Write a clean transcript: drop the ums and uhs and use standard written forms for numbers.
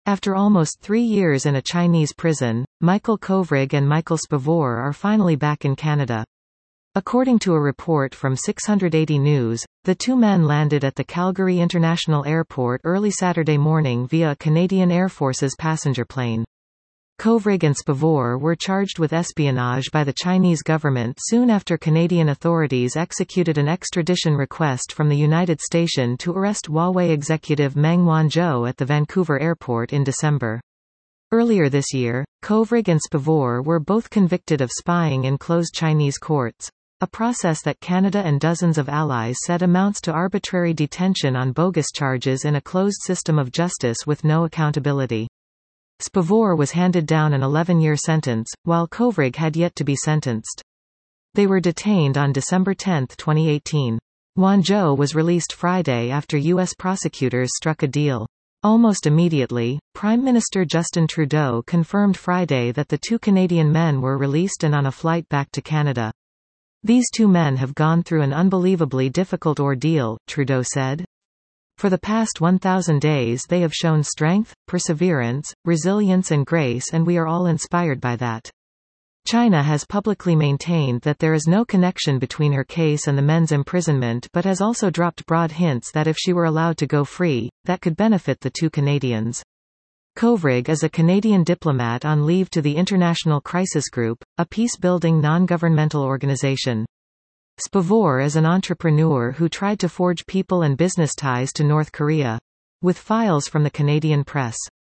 After almost 3 years in a Chinese prison, Michael Kovrig and Michael Spavor are finally back in Canada. According to a report from 680 News, the two men landed at the Calgary International Airport early Saturday morning via a Canadian Air Force's passenger plane. Kovrig and Spavor were charged with espionage by the Chinese government soon after Canadian authorities executed an extradition request from the United States to arrest Huawei executive Meng Wanzhou at the Vancouver airport in December. Earlier this year, Kovrig and Spavor were both convicted of spying in closed Chinese courts, a process that Canada and dozens of allies said amounts to arbitrary detention on bogus charges in a closed system of justice with no accountability. Spavor was handed down an 11-year sentence, while Kovrig had yet to be sentenced. They were detained on December 10, 2018. Wanzhou was released Friday after U.S. prosecutors struck a deal. Almost immediately, Prime Minister Justin Trudeau confirmed Friday that the two Canadian men were released and on a flight back to Canada. "These two men have gone through an unbelievably difficult ordeal," Trudeau said. "For the past 1,000 days they have shown strength, perseverance, resilience and grace, and we are all inspired by that." China has publicly maintained that there is no connection between her case and the men's imprisonment, but has also dropped broad hints that if she were allowed to go free, that could benefit the two Canadians. Kovrig is a Canadian diplomat on leave to the International Crisis Group, a peace-building non-governmental organization. Spavor is an entrepreneur who tried to forge people and business ties to North Korea. With files from the Canadian press.